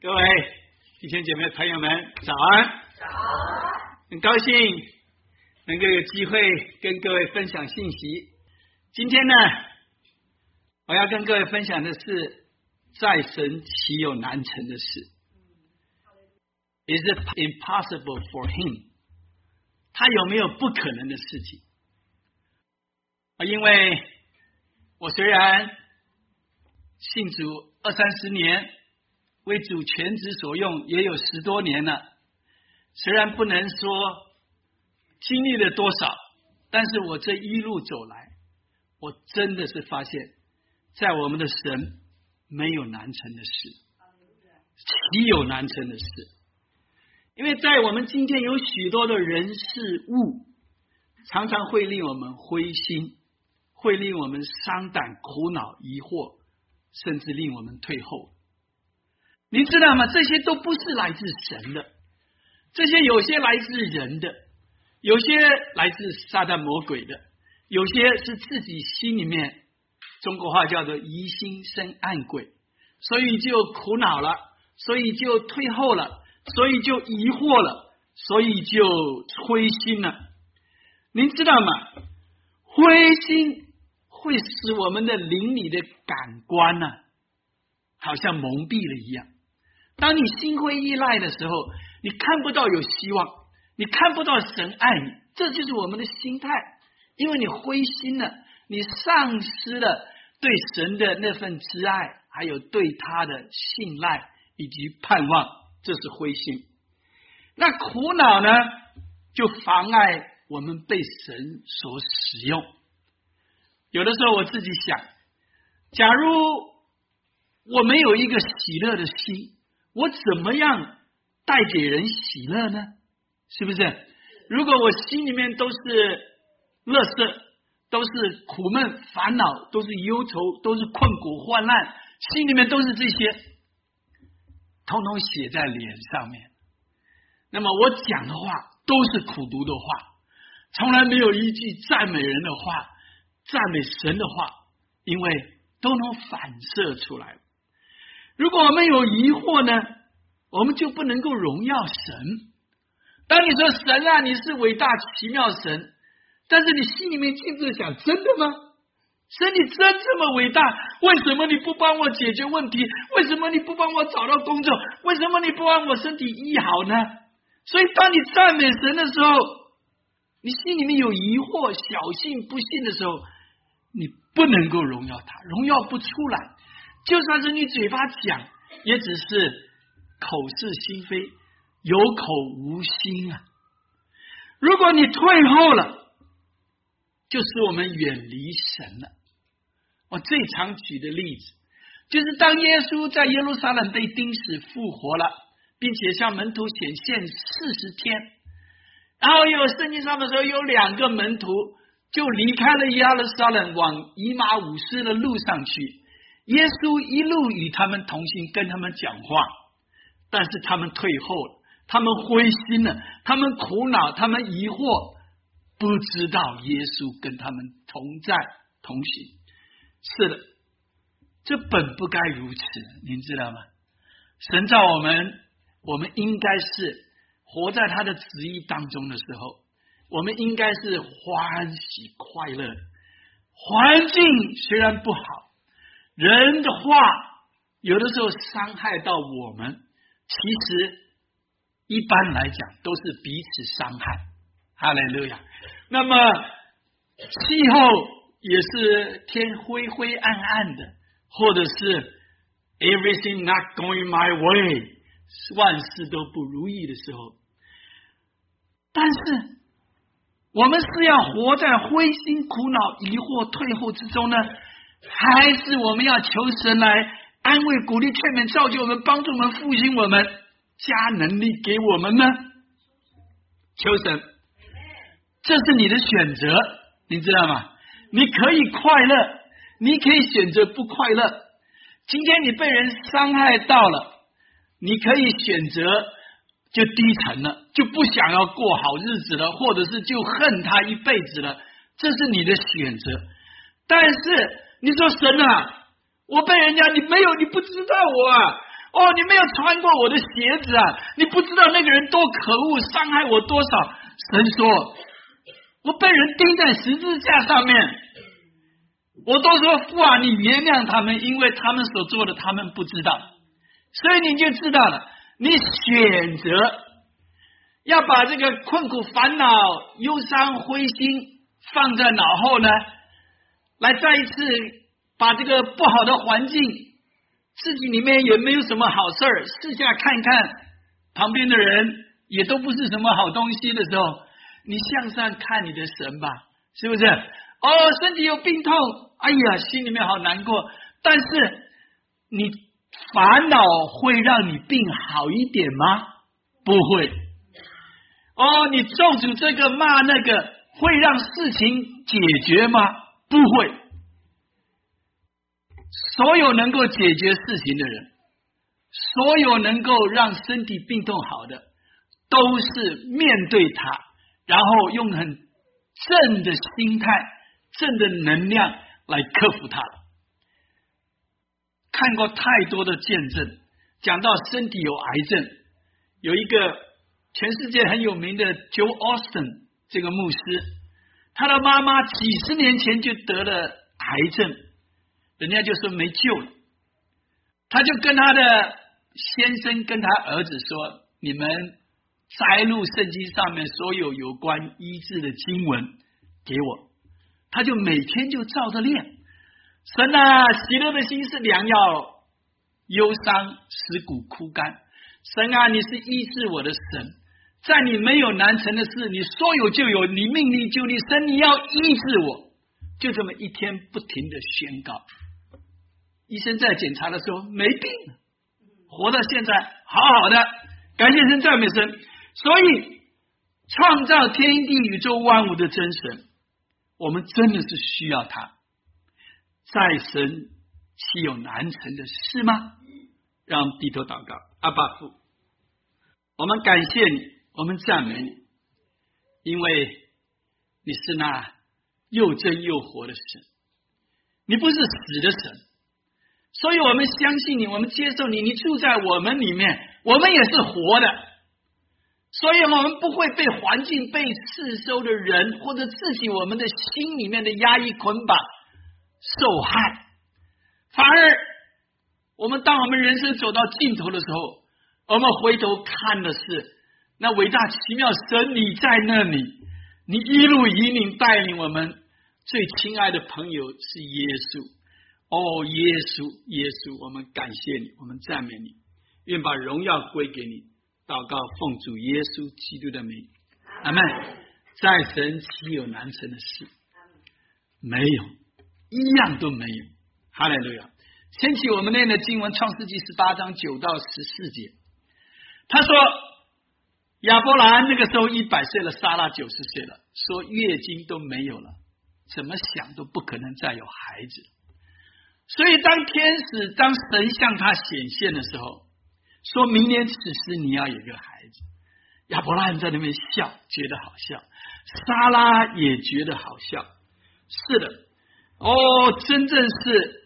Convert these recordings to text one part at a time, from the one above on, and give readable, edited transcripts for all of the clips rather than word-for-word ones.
各位弟兄姐妹朋友们，早安！早安！很高兴能够有机会跟各位分享信息。今天呢，我要跟各位分享的是，在神岂有难成的事 ？Is it impossible for him？ 他有没有不可能的事情？因为我虽然信主20-30年，为主全职所用也有10多年了，虽然不能说经历了多少，但是我这一路走来，我真的是发现，在我们的神没有难成的事，岂有难成的事？因为在我们今天有许多的人事物，常常会令我们灰心，会令我们伤胆、苦恼、疑惑，甚至令我们退后。你知道吗？这些都不是来自神的，这些有些来自人的，有些来自撒旦魔鬼的，有些是自己心里面，中国话叫做疑心生暗鬼，所以就苦恼了，所以就退后了，所以就疑惑了，所以就灰心了。您知道吗？灰心会使我们的灵里的感官呢，好像蒙蔽了一样。当你心灰意懒的时候，你看不到有希望，你看不到神爱你，这就是我们的心态。因为你灰心了，你丧失了对神的那份挚爱，还有对他的信赖以及盼望，这是灰心。那苦恼呢，就妨碍我们被神所使用。有的时候我自己想，假如我没有一个喜乐的心，我怎么样带给人喜乐呢？是不是？如果我心里面都是垃圾，都是苦闷烦恼，都是忧愁，都是困苦患难，心里面都是这些，统统写在脸上面，那么我讲的话都是苦毒的话，从来没有一句赞美人的话，赞美神的话，因为都能反射出来。如果我们有疑惑呢，我们就不能够荣耀神。当你说神啊，你是伟大奇妙神，但是你心里面静自想，真的吗？神你真这么伟大？为什么你不帮我解决问题？为什么你不帮我找到工作？为什么你不让我身体医好呢？所以当你赞美神的时候，你心里面有疑惑、小信不信的时候，你不能够荣耀他，荣耀不出来。就算是你嘴巴讲，也只是口是心非，有口无心啊。如果你退后了，就使我们远离神了。我最常举的例子，就是当耶稣在耶路撒冷被钉死复活了，并且向门徒显现40天，然后有圣经上的时候，有2个门徒就离开了耶路撒冷，往以马忤斯的路上去。耶稣一路与他们同行，跟他们讲话，但是他们退后了，他们灰心了，他们苦恼，他们疑惑，不知道耶稣跟他们同在同行。是的，这本不该如此，您知道吗？神造我们，我们应该是活在他的旨意当中的时候，我们应该是欢喜快乐的。环境虽然不好，人的话有的时候伤害到我们，其实一般来讲都是彼此伤害。哈利路亚。那么气候也是天灰灰暗暗的，或者是 everything not going my way， 万事都不如意的时候，但是我们是要活在灰心苦恼疑惑退后之中呢，还是我们要求神来安慰鼓励劝勉造就我们，帮助我们复兴我们，加能力给我们呢？求神，这是你的选择，你知道吗？你可以快乐，你可以选择不快乐。今天你被人伤害到了，你可以选择就低沉了，就不想要过好日子了，或者是就恨他一辈子了，这是你的选择。但是你说神啊，我被人家你不知道我啊， 哦，你没有穿过我的鞋子啊，你不知道那个人多可恶，伤害我多少。神说，我被人钉在十字架上面，我都说父啊，你原谅他们，因为他们所做的他们不知道。所以你就知道了，你选择要把这个困苦烦恼忧伤灰心放在脑后呢，来再一次把这个不好的环境自己里面也没有什么好事儿，试下看看旁边的人也都不是什么好东西的时候，你向上看你的神吧，是不是？哦，身体有病痛，哎呀，心里面好难过，但是你烦恼会让你病好一点吗？不会。哦，你咒诅这个骂那个会让事情解决吗？不会。所有能够解决事情的人，所有能够让身体病痛好的，都是面对它，然后用很正的心态、正的能量来克服它的。看过太多的见证，讲到身体有癌症，有一个全世界很有名的 Joe Austin 这个牧师，他的妈妈几十年前就得了癌症，人家就说没救了，他就跟他的先生跟他儿子说，你们摘录圣经上面所有有关医治的经文给我，他就每天就照着练。神啊，喜乐的心是良药，忧伤使骨枯干。神啊，你是医治我的神，在你没有难成的事，你说有就有，你命令就立，神你要医治我。就这么一天不停的宣告。医生在检查的时候没病，活到现在好好的，感谢神，赞美神。所以创造天地宇宙万物的真神，我们真的是需要他。在神岂有难成的事吗？让我们低头祷告。阿爸父，我们感谢你，我们赞美你，因为你是那又真又活的神，你不是死的神，所以我们相信你，我们接受你，你住在我们里面，我们也是活的，所以我们不会被环境、被世收的人或者自己我们的心里面的压抑捆绑受害，反而当我们人生走到尽头的时候，我们回头看的是那伟大奇妙神，你在那里，你一路引领带领我们最亲爱的朋友是耶稣。哦，耶稣，耶稣，我们感谢你，我们赞美你，愿把荣耀归给你。祷告奉主耶稣基督的名，阿们。在神岂有难成的事？没有，一样都没有。哈利路亚。先起我们念的经文，创世纪18章9到14节，他说亚伯兰那个时候100岁了，撒拉90岁了，说月经都没有了，怎么想都不可能再有孩子。所以当神向他显现的时候，说明年此时你要有一个孩子，亚伯兰在那边笑，觉得好笑，撒拉也觉得好笑。是的，真正是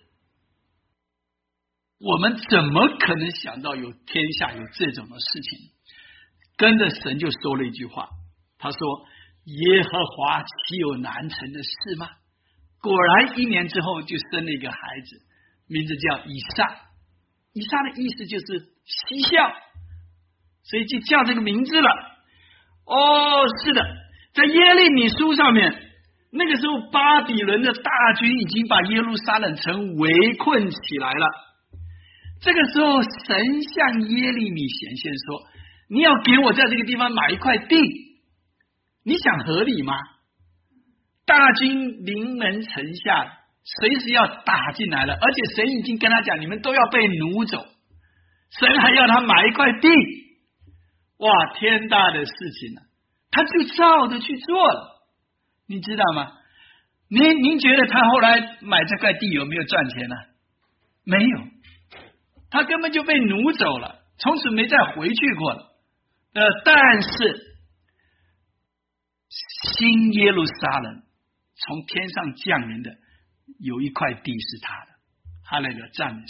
我们怎么可能想到有天下有这种的事情？跟着神就说了一句话，他说耶和华岂有难成的事吗？果然1年之后就生了一个孩子，名字叫以撒。以撒的意思就是嬉笑，所以就叫这个名字了。是的，在耶利米书上面，那个时候巴比伦的大军已经把耶路撒冷城围困起来了。这个时候神向耶利米显现说，你要给我在这个地方买一块地，你想合理吗？大军临门城下，随时要打进来了，而且神已经跟他讲，你们都要被掳走，神还要他买一块地。哇，天大的事情啊，他就照着去做了，你知道吗？您觉得他后来买这块地有没有赚钱呢？没有，他根本就被掳走了，从此没再回去过了。但是新耶路撒冷从天上降临的有一块地是他的，哈利路亚，赞美神。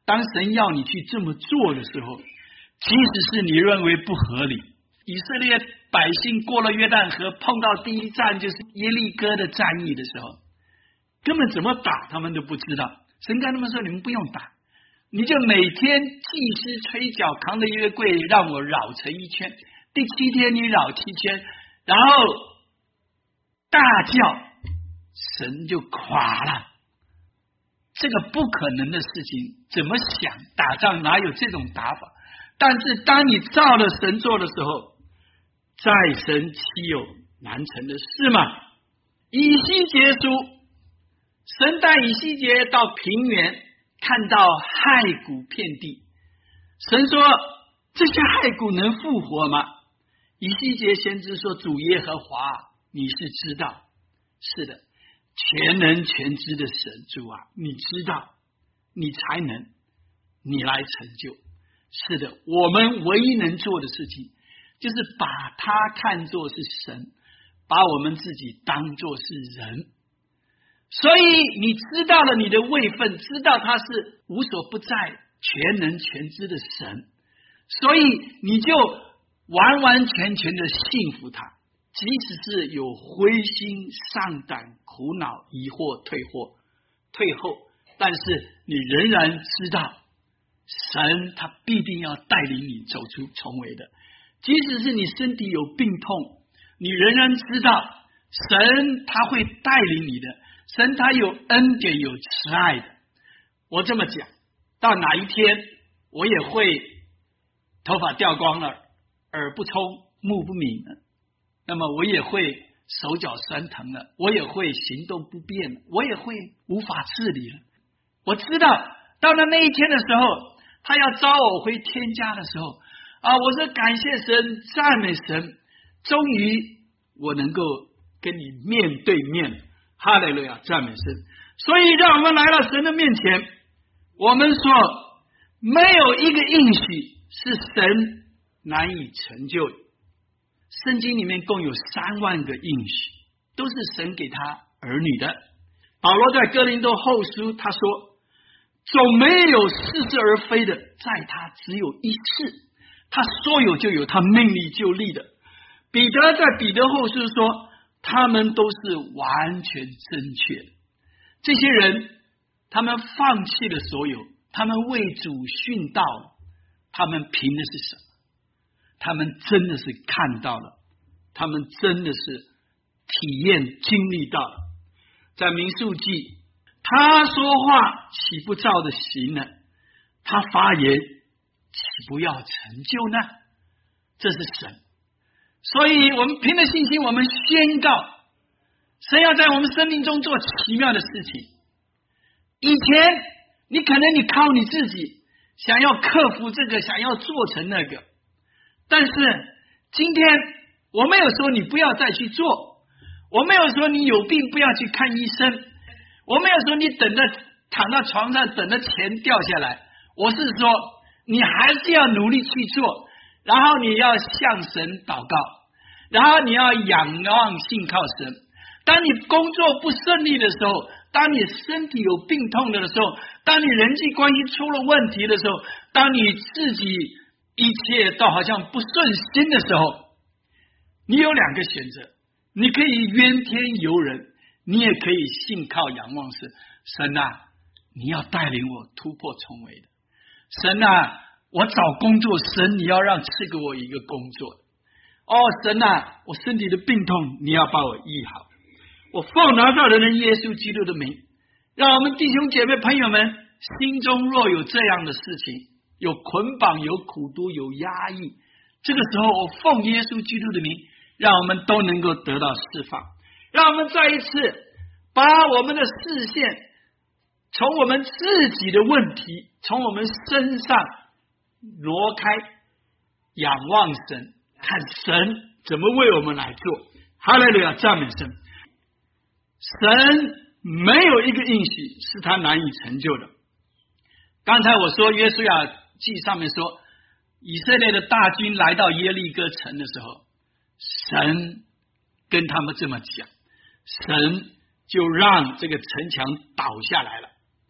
当神要你去这么做的时候，即使是你认为不合理，以色列百姓过了约旦河，碰到第一站就是耶利哥的战役的时候，根本怎么打他们都不知道。神跟他们说，你们不用打，你就每天祭司吹角扛着约柜让我绕城一圈，第7天你绕7圈，然后大叫，神就垮了。这个不可能的事情，怎么想打仗哪有这种打法？但是当你照了神做的时候，在神岂有难成的事吗？以西结书，神带以西结到平原，看到骸骨遍地。神说，这些骸骨能复活吗？以西结先知说，主耶和华，你是知道。是的，全能全知的神，主啊，你知道，你才能，你来成就。是的，我们唯一能做的事情，就是把他看作是神，把我们自己当作是人。所以你知道了你的位分，知道他是无所不在、全能全知的神，所以你就完完全全的信服他，即使是有灰心丧胆、苦恼、疑惑、退后，但是你仍然知道神他必定要带领你走出重围的。即使是你身体有病痛，你仍然知道神他会带领你的，神他有恩典有慈爱的。我这么讲，到哪一天我也会头发掉光了，耳不聪目不明了，那么我也会手脚酸疼了，我也会行动不便了，我也会无法自理了。我知道到了那一天的时候，他要召我回天家的时候啊，我说感谢神，赞美神，终于我能够跟你面对面，哈利路亚，赞美神。所以让我们来到神的面前，我们说没有一个应许是神难以成就的。圣经里面共有3万个应许，都是神给他儿女的。保罗在哥林多后书他说，总没有似是而非的，在他只有一次，他说有就有，他命立就立的。彼得在彼得后书说，他们都是完全正确的。这些人他们放弃了所有，他们为主殉道，他们凭的是什么？他们真的是看到了，他们真的是体验经历到了。在民数记，他说话岂不照着行呢？他发言岂不要成就呢？这是神。所以我们凭着信心，我们宣告神要在我们生命中做奇妙的事情。以前你可能你靠你自己想要克服这个，想要做成那个，但是今天我没有说你不要再去做，我没有说你有病不要去看医生，我没有说你等着躺到床上等着钱掉下来，我是说你还是要努力去做，然后你要向神祷告，然后你要仰望信靠神。当你工作不顺利的时候，当你身体有病痛的时候，当你人际关系出了问题的时候，当你自己一切都好像不顺心的时候，你有2个选择，你可以怨天尤人，你也可以信靠仰望神。神啊，你要带领我突破重围的。神啊，我找工作，神你要让赐给我一个工作。哦，神啊，我身体的病痛你要把我医好。我奉拿撒勒人耶稣基督的名，让我们弟兄姐妹朋友们心中若有这样的事情，有捆绑，有苦毒，有压抑，这个时候我奉耶稣基督的名，让我们都能够得到释放。让我们再一次把我们的视线从我们自己的问题，从我们身上挪开，仰望神，看神怎么为我们来做。哈利路亚，赞美神。神没有一个应许是他难以成就的。刚才我说约书亚记上面说，以色列的大军来到耶利哥城的时候，神跟他们这么讲，神就让这个城墙倒下来了，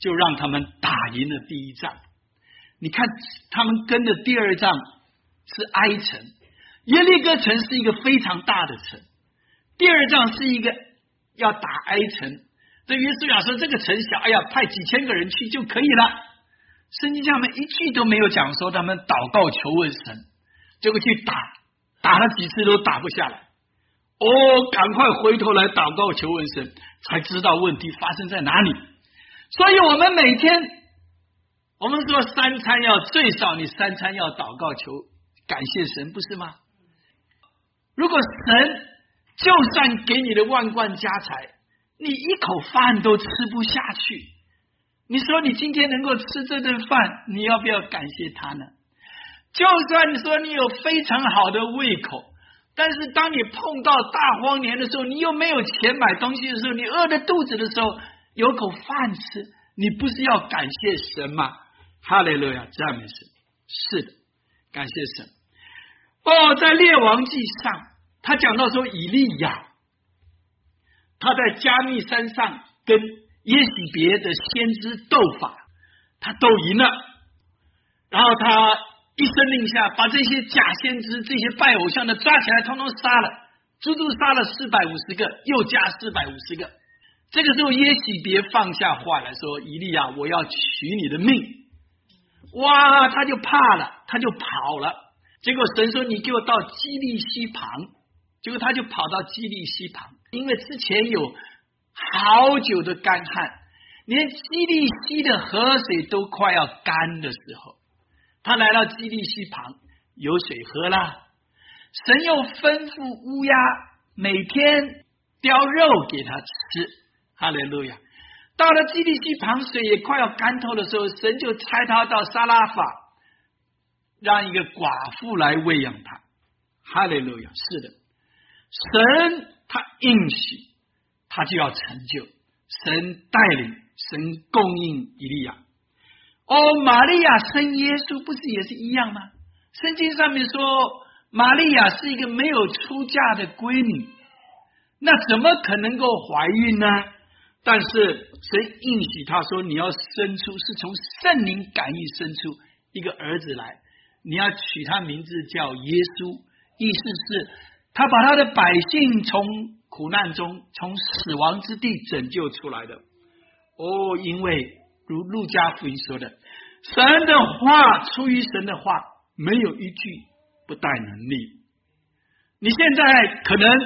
就让他们打赢了第一仗。你看他们跟的第二仗是埃城，耶利哥城是一个非常大的城，第二仗是一个要打埃城。对约书亚说这个城小，哎呀，派几千个人去就可以了。圣经上面一句都没有讲说他们祷告求问神，结果去打了几次都打不下来。赶快回头来祷告求问神，才知道问题发生在哪里。所以我们每天，我们说三餐要最少你三餐要祷告求感谢神，不是吗？如果神就算给你的万贯家财，你一口饭都吃不下去，你说你今天能够吃这顿饭，你要不要感谢他呢？就算你说你有非常好的胃口，但是当你碰到大荒年的时候，你又没有钱买东西的时候，你饿着肚子的时候，有口饭吃，你不是要感谢神吗？哈利路亚，赞美神。是的，感谢神。在列王记上他讲到说以利亚他在加密山上跟耶洗别的先知斗法，他斗赢了，然后他一声令下，把这些假先知这些拜偶像的抓起来统统杀了，足足杀了450个，又加450个。这个时候耶洗别放下话来说，以利亚，我要取你的命。哇，他就怕了，他就跑了。结果神说你给我到基利溪旁，结果他就跑到基利溪旁，因为之前有好久的干旱，连基利溪的河水都快要干的时候，他来到基利溪旁，有水喝了。神又吩咐乌鸦每天叼肉给他吃，哈利路亚。到了基利溪旁，水也快要干透的时候，神就差他到撒拉法，让一个寡妇来喂养他，哈利路亚。是的，神他应许，他就要成就，神带领，神供应以利亚。玛利亚生耶稣不是也是一样吗？圣经上面说玛利亚是一个没有出嫁的闺女，那怎么可能够怀孕呢？但是神应许他说，你要生出，是从圣灵感应生出一个儿子来，你要取他名字叫耶稣，意思是他把他的百姓从苦难中，从死亡之地拯救出来的。因为如路加福音说的，神的话，出于神的话，没有一句不带能力。你现在可能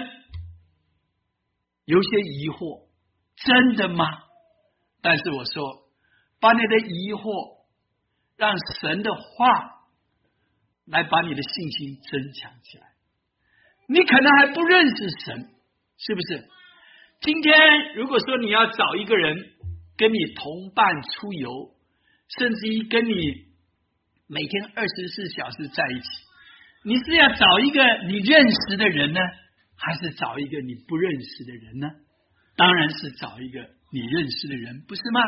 有些疑惑，真的吗？但是我说，把你的疑惑让神的话来把你的信心增强起来。你可能还不认识神，是不是？今天如果说你要找一个人跟你同伴出游，甚至于跟你每天24小时在一起，你是要找一个你认识的人呢，还是找一个你不认识的人呢？当然是找一个你认识的人，不是吗？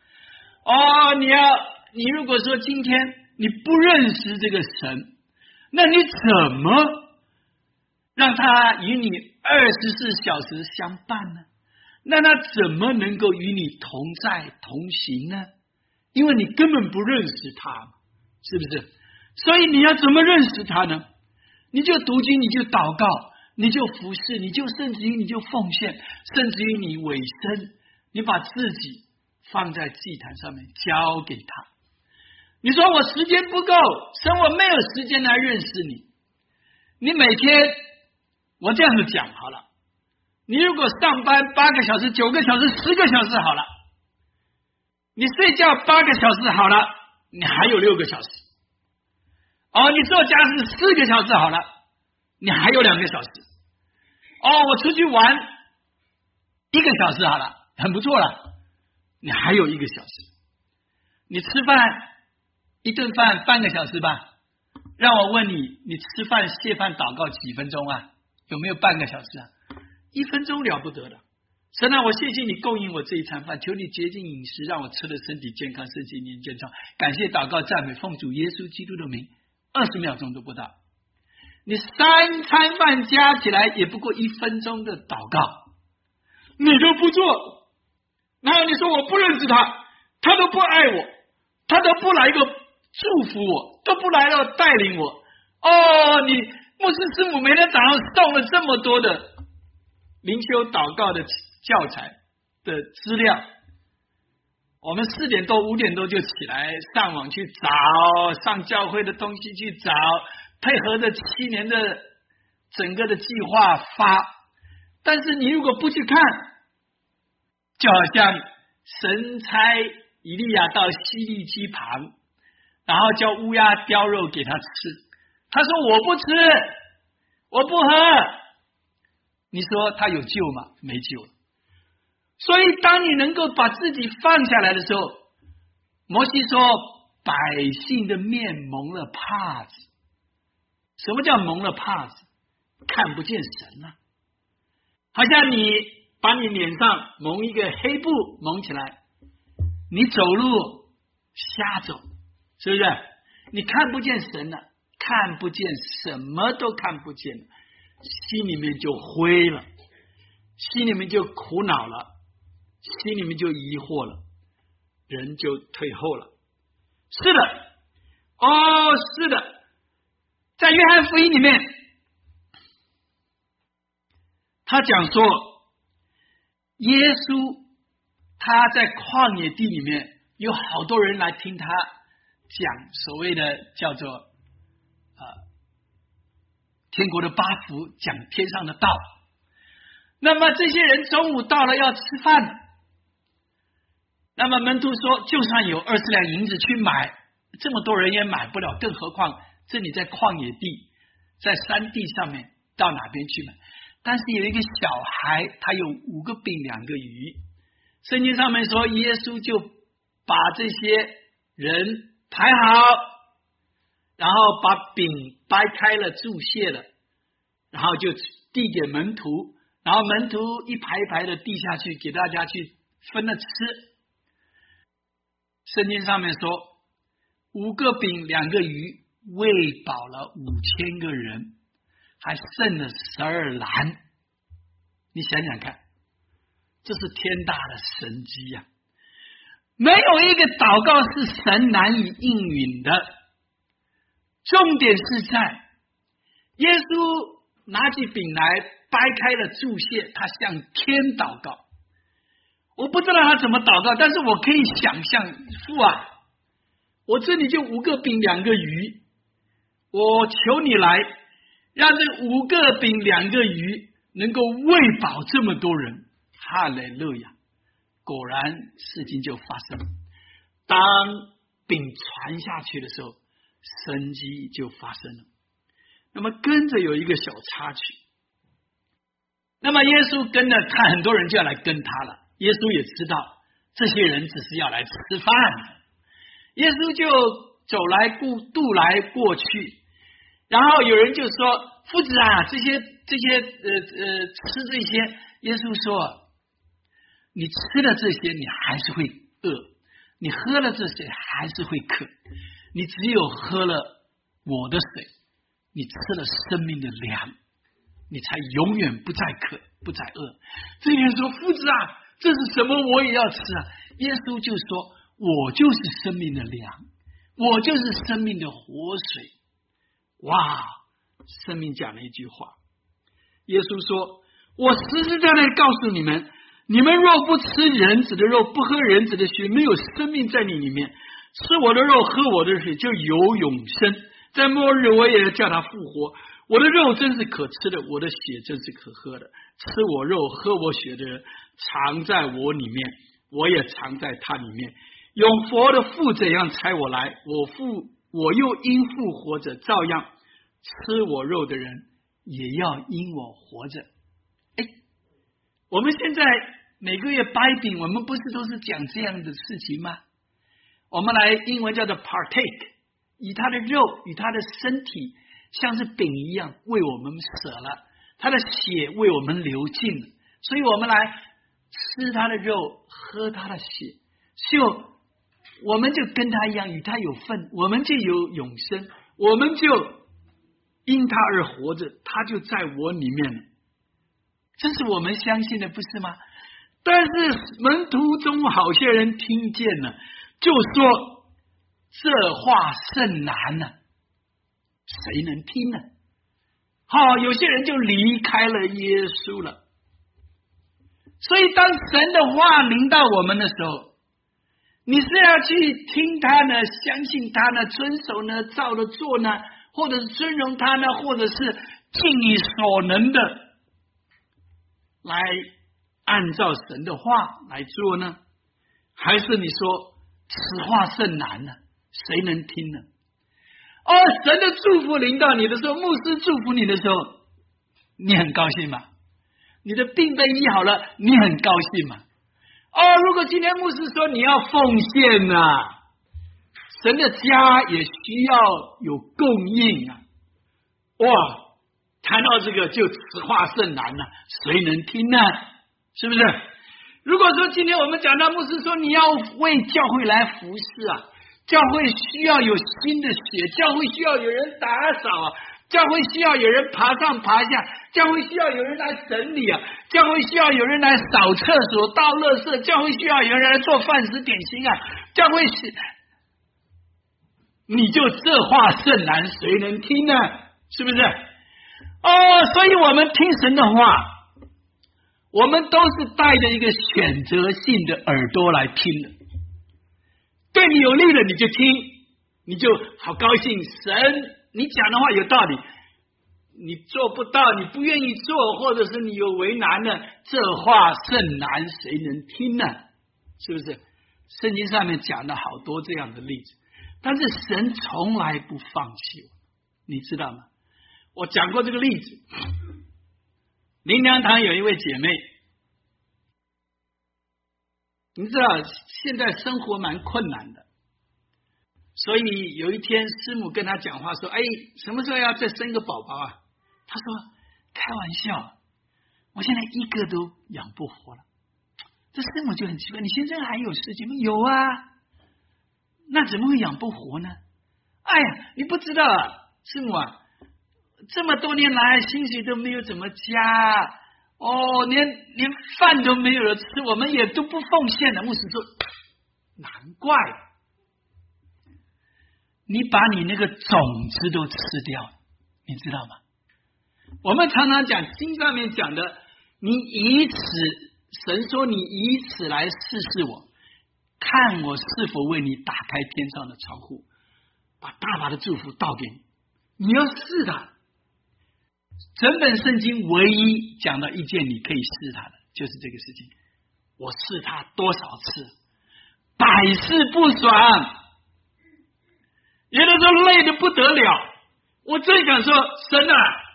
你如果说今天你不认识这个神，那你怎么让他与你24小时相伴呢？那他怎么能够与你同在同行呢？因为你根本不认识他，是不是？所以你要怎么认识他呢？你就读经，你就祷告，你就服侍，你就甚至于你就奉献，甚至于你委身，你把自己放在祭坛上面交给他。你说我时间不够，神我没有时间来认识你。你每天，我这样子讲好了，你如果上班8个小时、9个小时、10个小时好了，你睡觉8个小时好了，你还有6个小时。你做家事4个小时好了，你还有2个小时。我出去玩1个小时好了，很不错了，你还有1个小时。你吃饭一顿饭半个小时吧，让我问你，你吃饭谢饭祷告几分钟啊？有没有半个小时啊？1分钟了不得了。神啊，我谢谢你供应我这一餐饭，求你洁净饮食，让我吃的身体健康，身心灵健康。感谢祷告赞美奉主耶稣基督的名，20秒钟都不到。你3餐饭加起来也不过1分钟的祷告，你都不做，然后你说我不认识他， 他都不爱我，他都不来个祝福我，都不来了带领我。你牧师师母每天早上送了这么多的灵修祷告的教材的资料，我们4点多5点多就起来上网去找，上教会的东西去找，配合着7年的整个的计划发。但是你如果不去看，就好像神差以利亚到希利基旁，然后叫乌鸦叼肉给他吃，他说我不吃，我不喝，你说他有救吗？没救了。所以当你能够把自己放下来的时候，摩西说百姓的面蒙了帕子。什么叫蒙了帕子？看不见神啊，好像你把你脸上蒙一个黑布蒙起来，你走路瞎走，是不是？你看不见神了，看不见，什么都看不见了，心里面就灰了，心里面就苦恼了，心里面就疑惑了，人就退后了。是的，是的，在约翰福音里面他讲说，耶稣他在旷野地里面有好多人来听他讲所谓的叫做天国的八福，讲天上的道。那么这些人中午到了要吃饭，那么门徒说就算有20两银子去买，这么多人也买不了，更何况这里在旷野地，在山地上面，到哪边去买？但是有一个小孩，他有5个饼2个鱼，圣经上面说耶稣就把这些人排好，然后把饼掰开了注谢了，然后就递给门徒，然后门徒一排一排的递下去，给大家去分了吃。圣经上面说5个饼2个鱼喂饱了5000个人，还剩了12篮。你想想看，这是天大的神迹啊！没有一个祷告是神难以应允的。重点是在耶稣拿起饼来掰开了注谢，他向天祷告。我不知道他怎么祷告，但是我可以想象，父啊，我这里就5个饼2个鱼，我求你来让这5个饼2个鱼能够喂饱这么多人。哈利路亚！果然事情就发生了。当饼传下去的时候，神迹就发生了。那么跟着有一个小插曲，那么耶稣跟着看，很多人就要来跟他了。耶稣也知道这些人只是要来吃饭的，耶稣就走来渡来过去，然后有人就说：“夫子啊，这些吃这些。”耶稣说：“你吃了这些，你还是会饿；你喝了这些，还是会渴。你只有喝了我的水，你吃了生命的粮，你才永远不再渴，不再饿。”这个人说：“夫子啊，这是什么？我也要吃啊！”耶稣就说：“我就是生命的粮，我就是生命的活水。”哇！生命讲了一句话，耶稣说：“我实实在在告诉你们，你们若不吃人子的肉，不喝人子的血，没有生命在你里面。吃我的肉，喝我的血，就有永生。在末日，我也要叫他复活。我的肉真是可吃的，我的血真是可喝的。吃我肉，喝我血的人，藏在我里面，我也藏在他里面。永活的父怎样差我来，我又因父活着，照样吃我肉的人也要因我活着。”我们现在每个月掰饼，我们不是都是讲这样的事情吗？我们来英文叫做 partake， 以他的肉与他的身体像是饼一样为我们舍了，他的血为我们流尽了，所以我们来吃他的肉，喝他的血，我们就跟他一样，与他有份，我们就有永生，我们就因他而活着，他就在我里面了。这是我们相信的，不是吗？ 但是门徒中好些人听见了，就说这话甚难呢，谁能听呢？有些人就离开了耶稣了。所以当神的话临到我们的时候，你是要去听他呢，相信他呢，遵守呢，照着做呢，或者是尊荣他呢，或者是尽你所能的来按照神的话来做呢？还是你说此话甚难呢，谁能听呢？神的祝福临到你的时候，牧师祝福你的时候，你很高兴吗？你的病被医好了，你很高兴吗？如果今天牧师说你要奉献啊，神的家也需要有供应啊。谈到这个就此话甚难啊，谁能听呢？是不是？如果说今天我们讲到牧师说你要为教会来服侍啊，教会需要有新的血，教会需要有人打扫啊，教会需要有人爬上爬下，教会需要有人来整理啊，教会需要有人来扫厕所倒垃圾，教会需要有人来做饭食点心啊，教会你就这话甚难，谁能听呢？是不是？所以我们听神的话，我们都是带着一个选择性的耳朵来听的。对你有利的你就听，你就好高兴，神你讲的话有道理，你做不到，你不愿意做，或者是你有为难的，这话甚难，谁能听呢？是不是？圣经上面讲了好多这样的例子，但是神从来不放弃我，你知道吗？我讲过这个例子，灵粮堂有一位姐妹，你知道现在生活蛮困难的，所以有一天师母跟她讲话说，什么时候要再生个宝宝啊？她说开玩笑，我现在一个都养不活了。这师母就很奇怪，你现在还有事情吗？有啊，那怎么会养不活呢？你不知道啊，师母啊，这么多年来薪水都没有怎么加，连饭都没有了吃，我们也都不奉献了。牧师说难怪，你把你那个种子都吃掉了，你知道吗？我们常常讲经上面讲的，你以此，神说你以此来试试我，看我是否为你打开天上的窗户，把大把的祝福倒给你。你要试他，整本圣经唯一讲到一件你可以试他的，就是这个事情。我试他多少次，百试不爽，有的时候累得不得了。我真想说，神啊，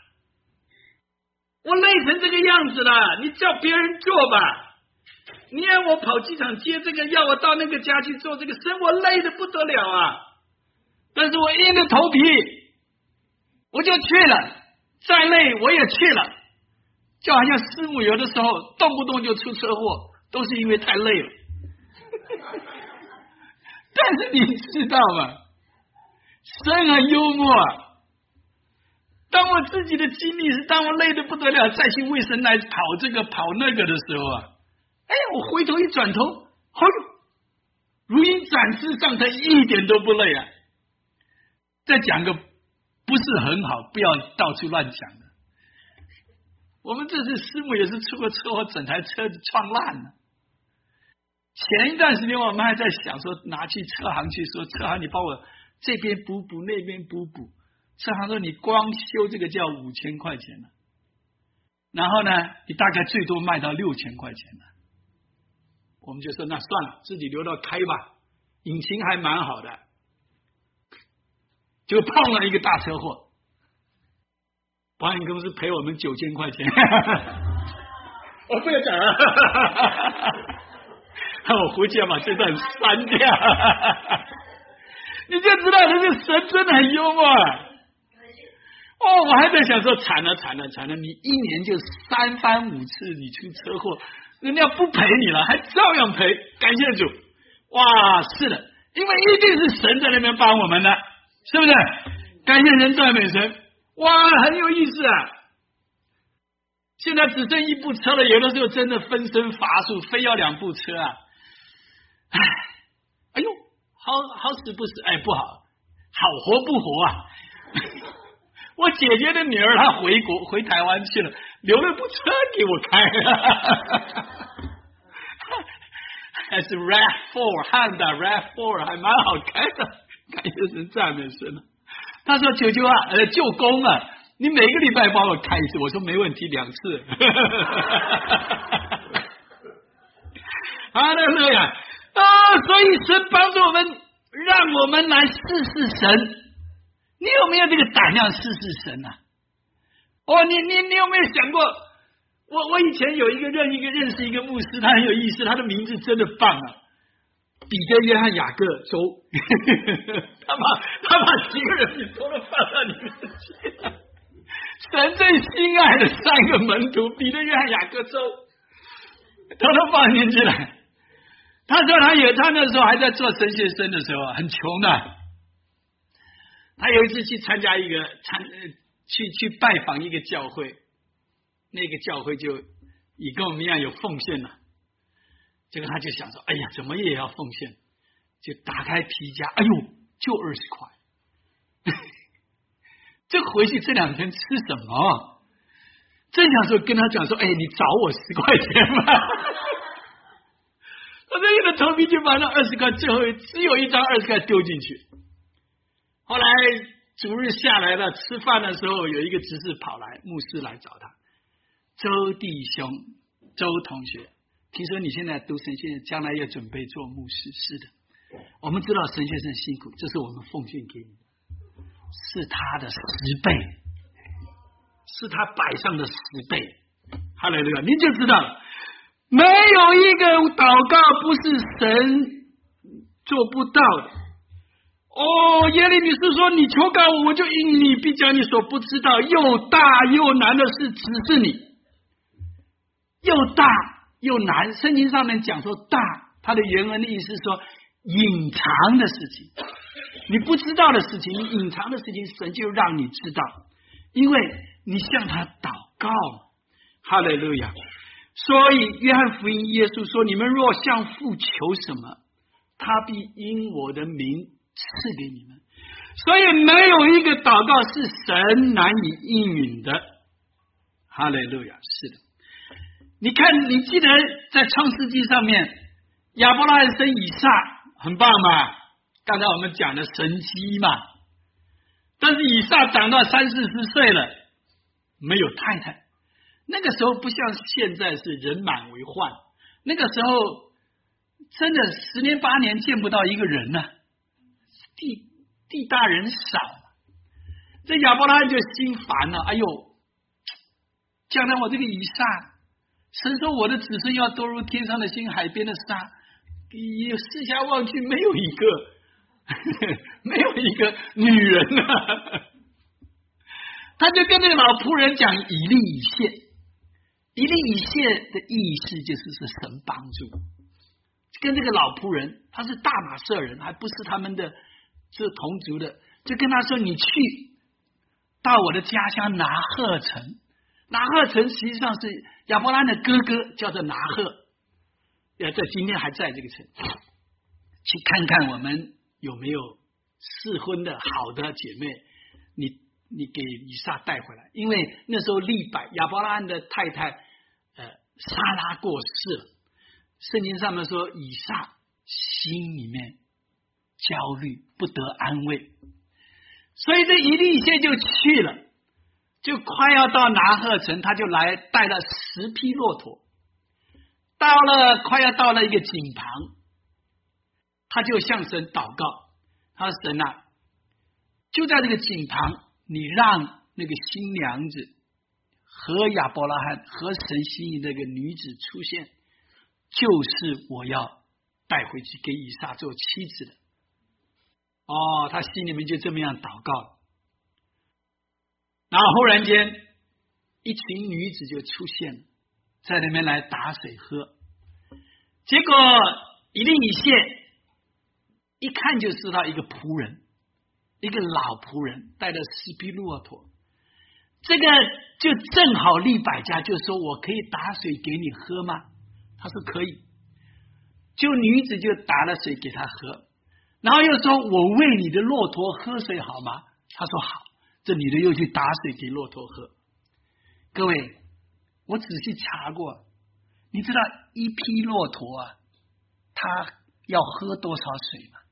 我累成这个样子了，你叫别人做吧。你让我跑机场接这个，要我到那个家去做这个，神我累得不得了啊！但是我硬着头皮，我就去了。再累我也去了，就好像师母有的时候动不动就出车祸，都是因为太累了。但是你知道吗？神很幽默啊。当我自己的经历是，当我累得不得了，再去为神来跑这个跑那个的时候啊，我回头一转头，如鹰展翅上腾，一点都不累啊。再讲个不是很好，不要到处乱讲的。我们这次师母也是出过车祸，整台车子撞烂了。前一段时间我们还在想说，拿去车行去说，车行你帮我这边补补，那边补补。车行说你光修这个就要5000块钱了，然后呢，你大概最多卖到6000块钱了。我们就说那算了，自己留到开吧，引擎还蛮好的。就碰了一个大车祸，保险公司赔我们9000块钱。我不要讲了，我回去要把这段删掉。你就知道这个神真的很幽默。我还在想说，惨了，你一年就3番5次你出车祸，人家不赔你了，还照样赔，感谢主。哇，是的，因为一定是神在那边帮我们的，是不是？感谢神，赞美神。哇，很有意思啊。 现在只剩一部车了，有的时候真的分身乏术，非要2部车啊！哎呦，好死不死，哎，不好，好活不活啊！我姐姐的女儿她回台湾去了，留了部车给我开，还是 RAV4 汉的 RAV4 还蛮好开的，感谢神赞美神了。他说：“舅舅啊，舅公啊，你每个礼拜帮我开一次。”我说：“没问题，2次。”哈利路亚啊！所以神帮助我们，让我们来试试神。你有没有这个胆量试试神啊？你有没有想过？我以前有认识一个牧师，他很有意思，他的名字真的棒啊，彼得、约翰、雅各、周，他把7个人名通通放到里面去了。神最心爱的3个门徒，彼得、约翰、雅各、周，通通放进去了。他说他那时候还在做神学生的时候很穷的。他有一次去参加去拜访一个教会，那个教会就也跟我们一样有奉献了。结果他就想说：“哎呀，怎么也要奉献？”就打开皮夹，哎呦，就20块。这回去这2天吃什么？正想说跟他讲说：“哎，你找我10块钱吧。”他这硬着头皮就把那20块最后只有一张20块丢进去。后来主日下来了，吃饭的时候有一个执事跑来，牧师来找他，周弟兄、周同学，听说你现在读神学院，将来要准备做牧师。是的，我们知道神学生辛苦，这是我们奉献给你，是他的10倍，是他摆上的10倍。哈利路亚，您就知道了，没有一个祷告不是神做不到的。耶利米是说：“你求告我，我就应你，必将你所不知道又大又难的事指示你。”又大又难，圣经上面讲说大，它的原文的意思是说隐藏的事情，你不知道的事情，你隐藏的事情，神就让你知道，因为你向他祷告。哈利路亚！所以约翰福音耶稣说：“你们若向父求什么，他必因我的名赐给你们。”所以没有一个祷告是神难以应允的。哈利路亚！是的，你看，你记得在创世纪上面，亚伯拉罕生以撒，很棒嘛？刚才我们讲的神迹嘛。但是以撒长到30-40岁了，没有太太。那个时候不像现在是人满为患，那个时候真的10年8年见不到一个人呢，地大人少。这亚伯拉罕就心烦了，哎呦，将来我这个以撒，神说我的子孙要多如天上的星，海边的沙，四下望去没有一个女人啊。他就跟那个老仆人讲以利以谢。以利以谢的意思就是神帮助，跟这个老仆人，他是大马色人，还不是他们的这同族的，就跟他说：“你去到我的家乡拿鹤城。”拿鹤城实际上是亚伯拉罕的哥哥，叫做拿鹤，在今天还在这个城。去看看我们有没有适婚的好的姐妹，你给以撒带回来，因为那时候利百亚伯拉罕的太太撒拉过世了。圣经上面说以撒心里面焦虑，不得安慰，所以这以利以谢就去了，就快要到拿鹤城，他就来带了10匹骆驼，快要到了一个井旁，他就向神祷告，他说：“神啊，就在这个井旁，你让那个新娘子和亚伯拉罕和神心意那个女子出现，就是我要带回去给以撒做妻子的。”他心里面就这么样祷告了。然后忽然间，一群女子就出现了，在那边来打水喝。结果以利以谢一看就知道一个仆人，一个老仆人带着10匹骆驼， 这个就正好利百加就说我可以打水给你喝吗？他说可以，就女子就打了水给他喝，然后又说我喂你的骆驼喝水好吗？他说好，这女的又去打水给骆驼喝。各位，我仔细查过，你知道一匹骆驼啊，它要喝多少水吗？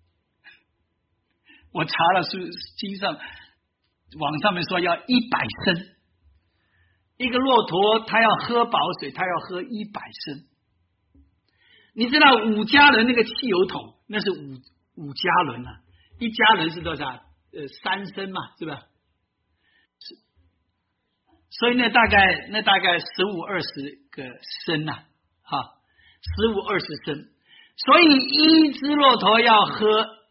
我查了经上网上面说要100升，一个骆驼它要喝饱水，它要喝100升。你知道5加仑那个汽油桶，那是5加仑啊，1加仑是多少？3升嘛，是吧？所以那大概15-20个升呐，哈，15-20升。所以一只骆驼要喝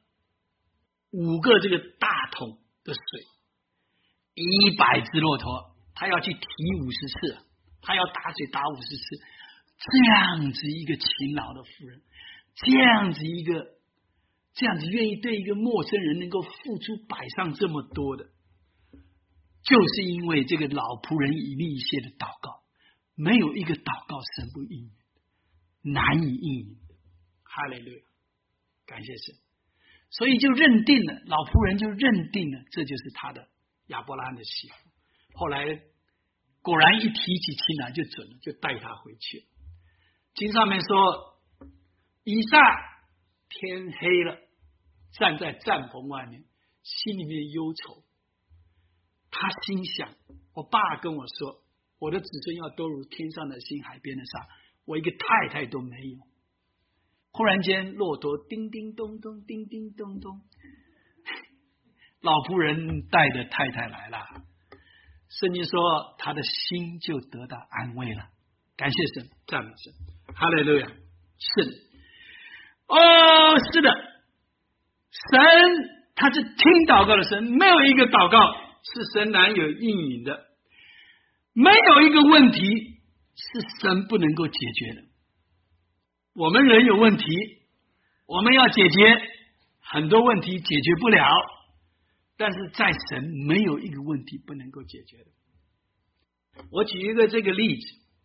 5个这个大桶的水，100只骆驼，它要去提50次，它要打水打50次，这样子一个勤劳的妇人，这样子愿意对一个陌生人能够付出摆上这么多的，就是因为这个老仆人以利谢的祷告，没有一个祷告神不应允，难以应允的。哈利路亚，感谢神。所以就认定了，老仆人就认定了，这就是他的亚伯拉罕的媳妇。后来果然一提起亲来就准了，就带他回去了。经上面说，以撒天黑了，站在帐篷外面，心里面忧愁。他心想，我爸跟我说，我的子孙要都如天上的星，海边的沙，我一个太太都没有。忽然间骆驼叮叮咚咚，叮叮咚咚，老仆人带着太太来了。圣经说他的心就得到安慰了。感谢神，赞美神，哈利路亚。是的，是的，神他是听祷告的神，没有一个祷告是神难有应允的，没有一个问题是神不能够解决的。我们人有问题，我们要解决很多问题解决不了，但是在神没有一个问题不能够解决的。我举一个这个例子，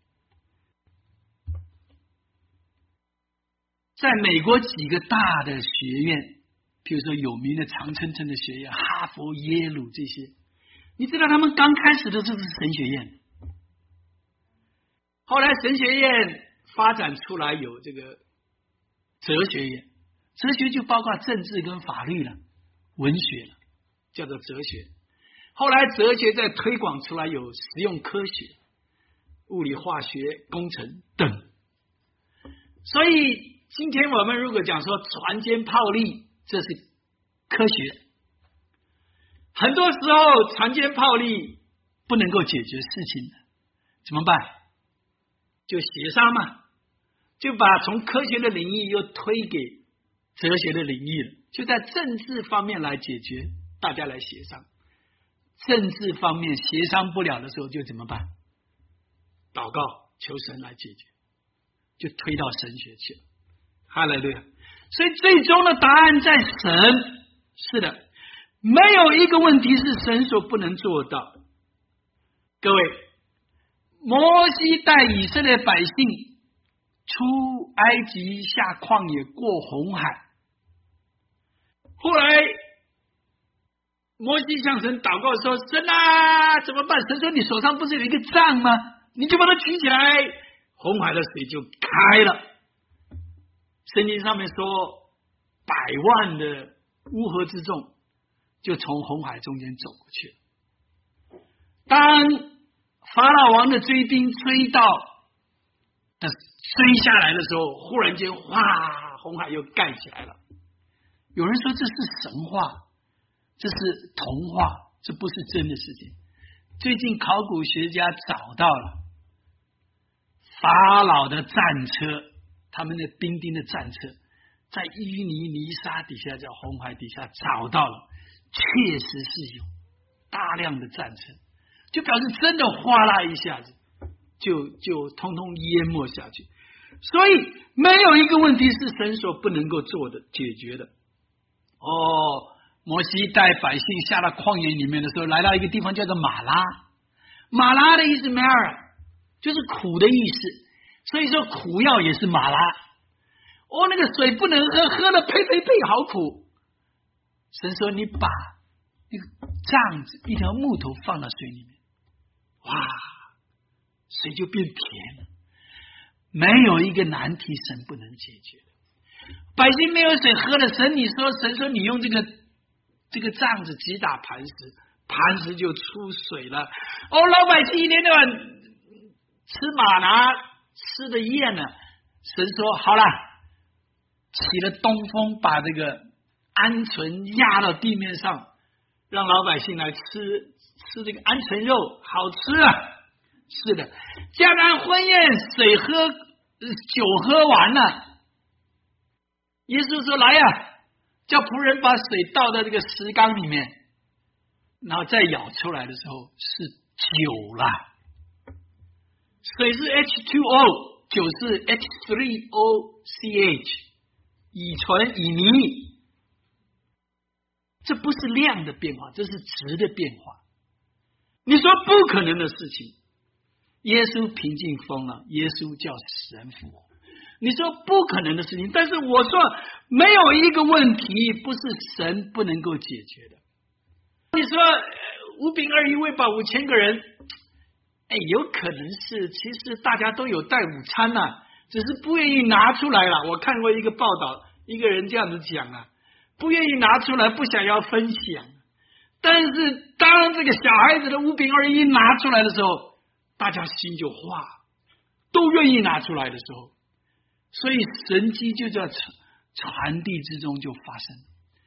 在美国几个大的学院，譬如说有名的常春藤的学院，哈佛、耶鲁这些，你知道他们刚开始的时候是神学院，后来神学院发展出来有这个哲学院，哲学就包括政治跟法律了，文学了，叫做哲学。后来哲学再推广出来有实用科学、物理、化学、工程等。所以今天我们如果讲说船坚炮利，这是科学。很多时候船坚炮利不能够解决事情的，怎么办？就协商嘛，就把从科学的领域又推给哲学的领域了，就在政治方面来解决，大家来协商。政治方面协商不了的时候就怎么办？祷告求神来解决，就推到神学去了。哈利路亚！所以最终的答案在神。是的，没有一个问题是神所不能做到的。各位，摩西带以色列百姓出埃及下旷野过红海，后来摩西向神祷告说，神啊怎么办？神说你手上不是有一个杖吗？你就把它举起来，红海的水就开了。圣经上面说100万的乌合之众就从红海中间走过去了。当法老王的追兵追下来的时候，忽然间哗，红海又盖起来了。有人说这是神话，这是童话，这不是真的事情。最近考古学家找到了法老的战车，他们的兵丁的战车在淤泥泥沙底下，在红海底下找到了，确实是有大量的战车，就表示真的哗啦一下子就通通淹没下去。所以没有一个问题是神所不能够做的解决的。摩西带百姓下了旷野里面的时候，来到一个地方叫做马拉， 马拉的意思 mara 就是苦的意思，所以说苦药也是马拉。那个水不能喝，喝了呸呸呸好苦。神说你把那个杖子一条木头放到水里面，哇，水就变甜了。没有一个难题神不能解决的。百姓没有水喝了，神说你用这个杖子击打磐石，磐石就出水了。老百姓一天到晚吃玛拿吃的厌了，神说好了，起了东风，把这个鹌鹑压到地面上，让老百姓来吃这个鹌鹑肉，好吃啊！是的，迦南婚宴，水喝酒喝完了，耶稣说来呀，叫仆人把水倒到这个石缸里面，然后再舀出来的时候是酒了。水是 H2O， 酒是 H3OCH， 乙醇乙醚。这不是量的变化，这是质的变化。你说不可能的事情，耶稣平静风了，耶稣叫死人复活。你说不可能的事情，但是我说没有一个问题不是神不能够解决的。你说5饼2鱼喂饱5000个人，有可能是其实大家都有带午餐只是不愿意拿出来了。我看过一个报道，一个人这样子讲不愿意拿出来，不想要分享。但是当这个小孩子的5饼2鱼拿出来的时候，大家心就化，都愿意拿出来的时候，所以神迹就在传递之中就发生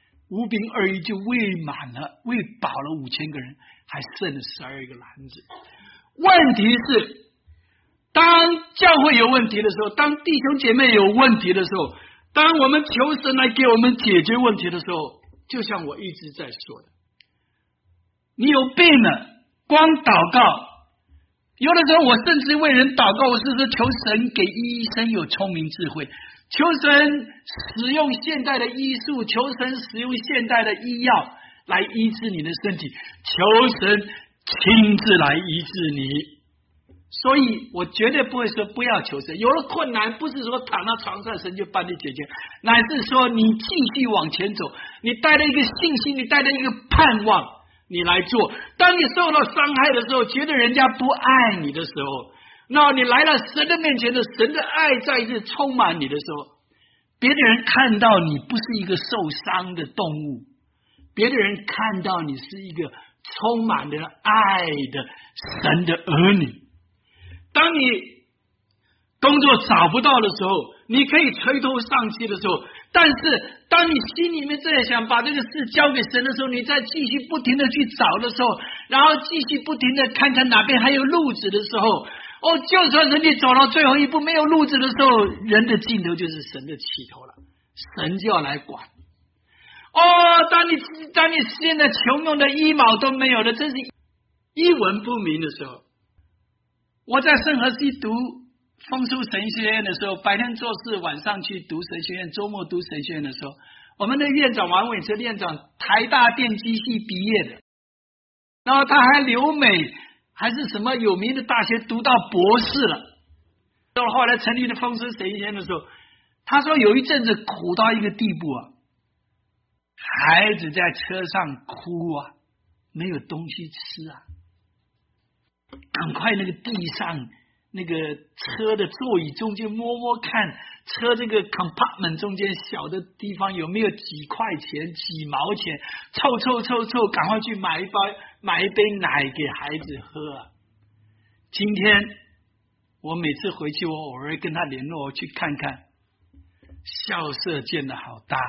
，5饼2鱼就喂满了，喂饱了5000个人，还剩了12个篮子。问题是，当教会有问题的时候，当弟兄姐妹有问题的时候，当我们求神来给我们解决问题的时候，就像我一直在说的，你有病了，光祷告，有的时候我甚至为人祷告，我是说求神给医生有聪明智慧，求神使用现代的医术，求神使用现代的医药来医治你的身体，求神亲自来医治你。所以我绝对不会说不要求神，有了困难不是说躺到床上神就帮你解决，乃是说你继续往前走，你带着一个信心，你带着一个盼望，你来做。当你受到伤害的时候，觉得人家不爱你的时候，那你来了神的面前的，神的爱再一次充满你的时候，别的人看到你不是一个受伤的动物，别的人看到你是一个充满了爱的神的儿女。当你工作找不到的时候，你可以垂头丧气的时候，但是当你心里面在想把这个事交给神的时候，你再继续不停的去找的时候，然后继续不停的看看哪边还有路子的时候，就算是你走到最后一步没有路子的时候，人的尽头就是神的起头了，神就要来管。当你现在穷用的1毛都没有了，真是一文不名的时候。我在圣荷西读丰收神学院的时候，白天做事，晚上去读神学院，周末读神学院的时候，我们的院长王伟哲院长台大电机系毕业的，然后他还留美，还是什么有名的大学读到博士了。到后来成立了丰收神学院的时候，他说有一阵子苦到一个地步孩子在车上哭没有东西吃赶快那个地上那个车的座椅中间摸摸看，车这个 compartment 中间小的地方有没有几块钱几毛钱，凑，赶快去买一杯奶给孩子喝今天我每次回去，我偶尔跟他联络，我去看看，校舍建得好大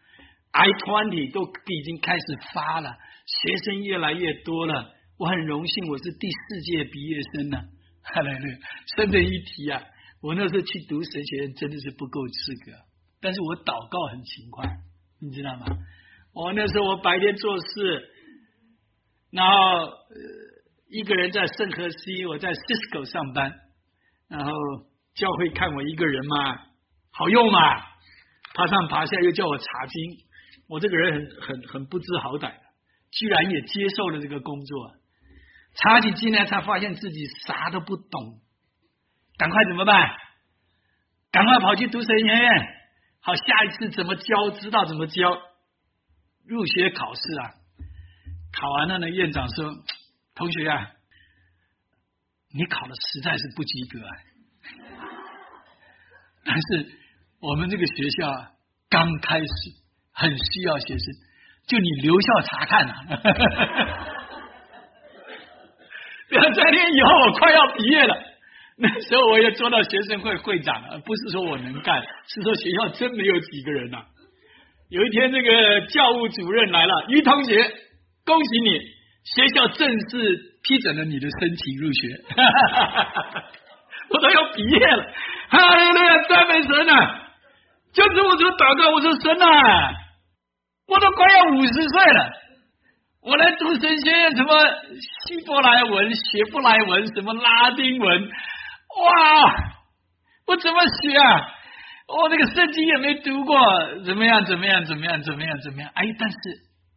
，I-20 都已经开始发了，学生越来越多了。我很荣幸，我是第4届毕业生哈利路亚。顺便一提我那时候去读神学院真的是不够资格，但是我祷告很勤快，你知道吗？我那时候我白天做事，然后一个人在圣荷西，我在 Cisco 上班，然后教会看我一个人嘛，好用嘛，爬上爬下又叫我查经，我这个人很不知好歹的，居然也接受了这个工作。 查起经来才发现自己啥都不懂，赶快怎么办？赶快跑去读神学院，好，下一次怎么教，知道怎么教。入学考试啊，考完了呢，院长说：“同学啊，你考的实在是不及格啊。但是我们这个学校啊，刚开始很需要学生，就你留校察看啊。”2-3天以后，我快要毕业了。那时候我也做到学生会会长了，不是说我能干，是说学校真没有几个人啊。有一天，这个教务主任来了，于同学，恭喜你，学校正式批准了你的申请入学。我都要毕业了，哈利路亚，赞美神啊！就是我就祷告，我说神啊，我都快要50岁了，我来读神学院，什么希伯来文、希伯来文，什么拉丁文，哇，我怎么学啊？我那个圣经也没读过，怎么样？哎，但是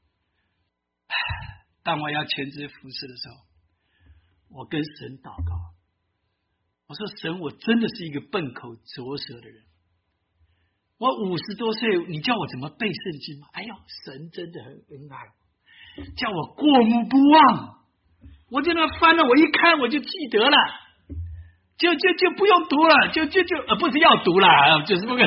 当我要全职服侍的时候，我跟神祷告，我说神，我真的是一个笨口拙舌的人，我50多岁，你叫我怎么背圣经吗？哎呦，神真的很恩爱我，叫我过目不忘，我就那翻了，我一看我就记得了。就不用读了，不是要读了，就是那个。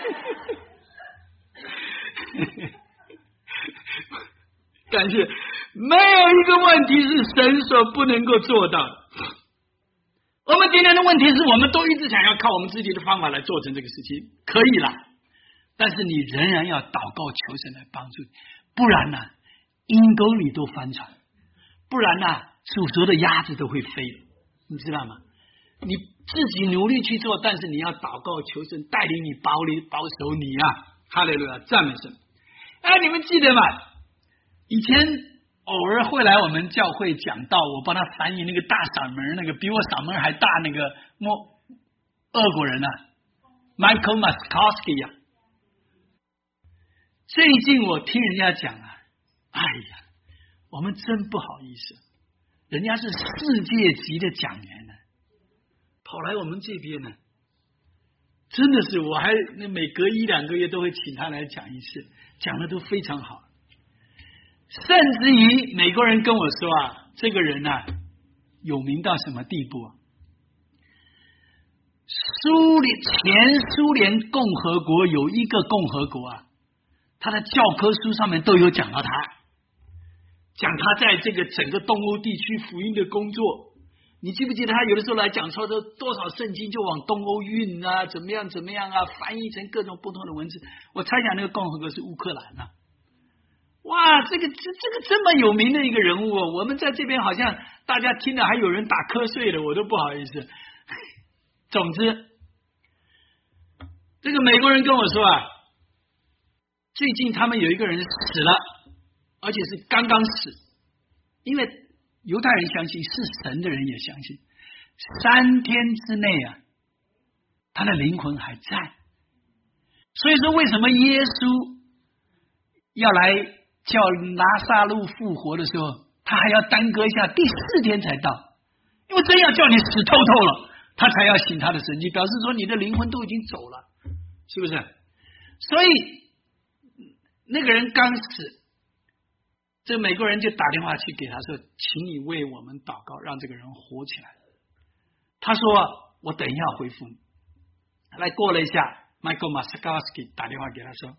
感谢，没有一个问题是神所不能够做到的。我们今天的问题是我们都一直想要靠我们自己的方法来做成这个事情，可以了，但是你仍然要祷告求神来帮助你，不然呢，阴沟里都翻船，不然呢，煮熟的鸭子都会飞，你知道吗？你自己努力去做，但是你要祷告求神带领你保守你啊！哈利路亚，赞美神！哎，你们记得吗？以前偶尔会来我们教会讲道，我帮他翻译那个大嗓门，那个比我嗓门还大那个俄国人啊 ，Michael Moskowski 啊。最近我听人家讲啊，哎呀，我们真不好意思，人家是世界级的讲员呢。跑来我们这边呢，真的是我还每隔1-2个月都会请他来讲一次，讲的都非常好，甚至于美国人跟我说啊，这个人啊有名到什么地步啊？前苏联共和国有一个共和国啊，他的教科书上面都有讲到他，讲他在这个整个东欧地区福音的工作。你记不记得他有的时候来讲说的多少圣经就往东欧运啊，怎么样啊，翻译成各种不同的文字。我猜想那个共和国是乌克兰啊。哇，这个这么有名的一个人物哦，我们在这边好像大家听了还有人打瞌睡的，我都不好意思。总之，这个美国人跟我说啊，最近他们有一个人死了，而且是刚刚死，因为犹太人相信，是神的人也相信，3天之内啊，他的灵魂还在。所以说，为什么耶稣要来叫拿撒路复活的时候，他还要耽搁一下，第4天才到？因为真要叫你死透透了，他才要行他的神迹，表示说你的灵魂都已经走了，是不是？所以那个人刚死。这个美国人就打电话去给他说，请你为我们祷告，让这个人活起来。他说我等一下回复你。来过了一下， Michael Moskowski 打电话给他说，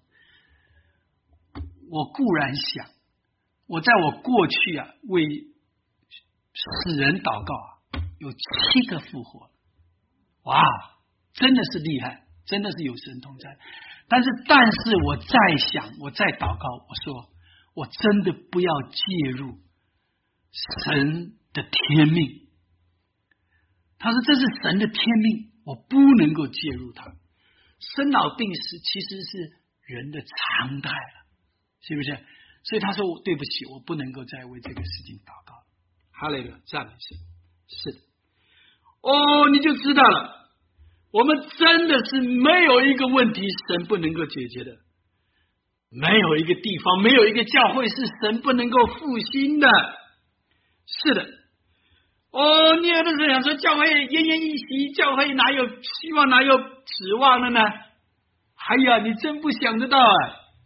我固然想，我在我过去啊为死人祷告啊，有7个复活。哇，真的是厉害，真的是有神同在。但是我在想，我在祷告，我说我真的不要介入神的天命。他说这是神的天命，我不能够介入他。生老病死其实是人的常态了，是不是？所以他说我对不起，我不能够再为这个事情祷告。哈利路亚，赞美神。是的，哦，你就知道了，我们真的是没有一个问题神不能够解决的，没有一个地方，没有一个教会是神不能够复兴的。是的， 你有的时候想说教会奄奄一息，教会哪有希望，哪有指望了呢？哎呀，你真不想得到啊！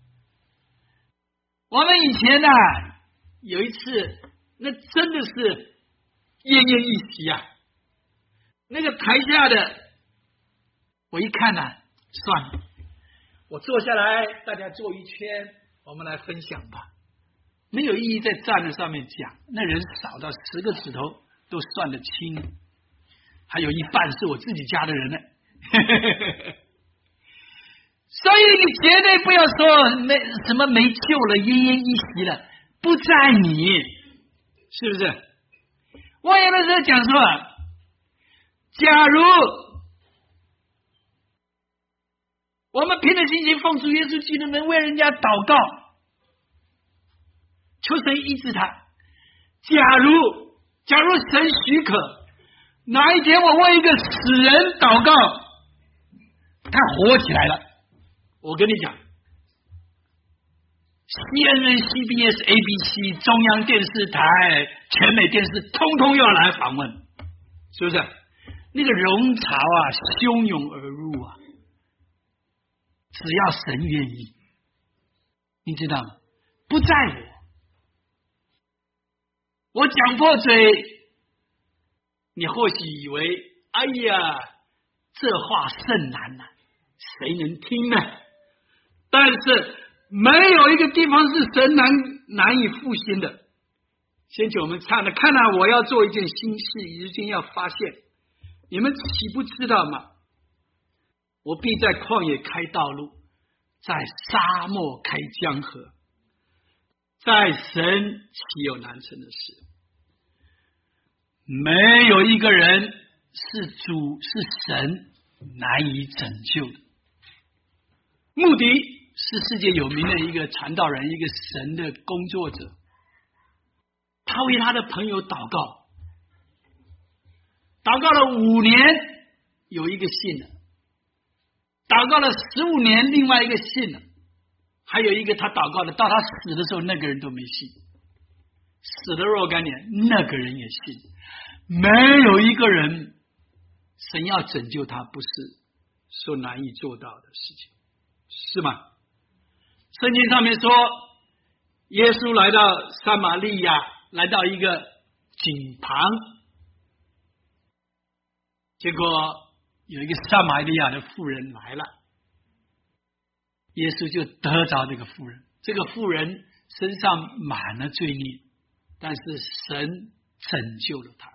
我们以前有一次，那真的是奄奄一息啊！那个台下的，我一看算了，我坐下来，大家坐一圈，我们来分享吧。没有意义在站在上面讲，那人少到10个指头都算得清，还有一半是我自己家的人呢。所以你绝对不要说什么没救了，奄奄一息了，不在你，是不是？我有的时候讲说，假如我们凭着信心奉主耶稣基督能为人家祷告，求神医治他。假如神许可，哪一天我为一个死人祷告，他活起来了，我跟你讲 CNN CBS ABC 中央电视台全美电视通通要来访问，是不是？那个人潮汹涌而入只要神愿意，你知道吗？不在我讲破嘴，你或许以为哎呀这话甚难谁能听呢？但是没有一个地方是神难以复兴的。先前我们唱的，看我要做一件新事，如今要发现，你们岂不知道吗？我必在旷野开道路，在沙漠开江河，在神岂有难成的事？没有一个人是神难以拯救的。穆迪是世界有名的一个传道人，一个神的工作者，他为他的朋友祷告了5年，有一个信了；祷告了15年，另外一个信了；还有一个他祷告的，到他死的时候，那个人都没信，死了若干年，那个人也信。没有一个人神要拯救他不是说难以做到的事情，是吗？圣经上面说，耶稣来到撒玛利亚，来到一个井旁，结果有一个撒玛利亚的妇人来了，耶稣就得着这个妇人。这个妇人身上满了罪孽，但是神拯救了他。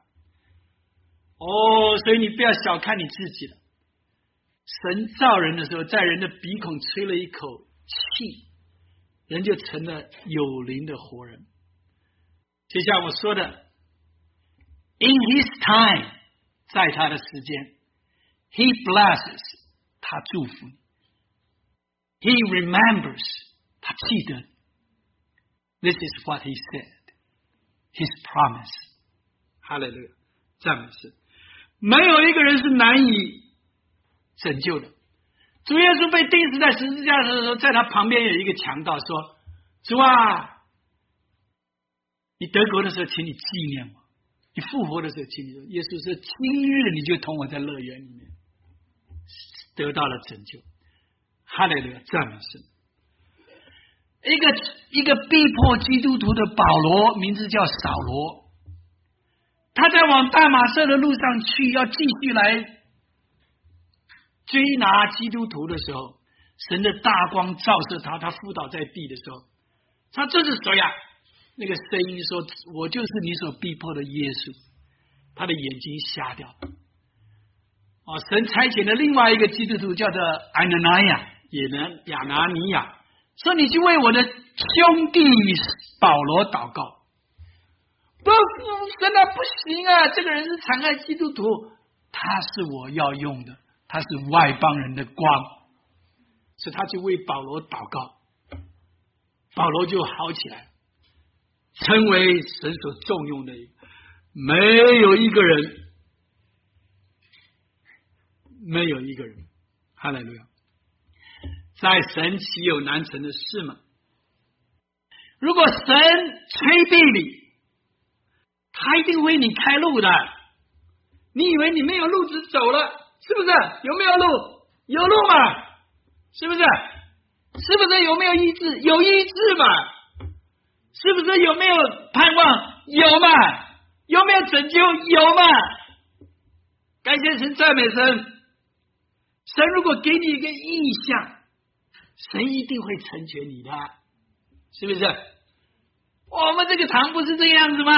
所以你不要小看你自己了。神造人的时候，在人的鼻孔吹了一口气，人就成了有灵的活人。就像我说的 ，In His time， 在他的时间 ，He blesses， 他祝福你 ，He remembers， 他记得。This is what He said， His promise。哈利路亚，赞美神。没有一个人是难以拯救的。主耶稣被钉死在十字架的时候，在他旁边有一个强盗说：“主啊，你得国的时候，请你纪念我；你复活的时候，请你说。”耶稣说：“今日你就同我在乐园里面得到了拯救。”哈利路亚，赞美神。一个逼迫基督徒的保罗，名字叫扫罗。他在往大马色的路上去，要继续来追拿基督徒的时候，神的大光照射他，他伏倒在地的时候，他这是谁呀？那个声音说：“我就是你所逼迫的耶稣。”他的眼睛瞎掉。神差遣了另外一个基督徒，叫做安拿尼亚，说：“你去为我的兄弟保罗祷告。”不，神啊，不行啊！这个人是残害基督徒，他是我要用的，他是外邦人的光，所以他就为保罗祷告，保罗就好起来，成为神所重用的一个。没有一个人，哈利路亚！在神岂有难成的事吗？如果神吹地里， 他一定为你开路的。你以为你没有路子走了，是不是？有没有路？有路嘛，是不是？是不是有没有医治？有医治嘛？是不是有没有盼望？有嘛？有没有拯救？有嘛？感谢神，赞美神。神如果给你一个意向，神一定会成全你的，是不是？我们这个堂不是这个样子吗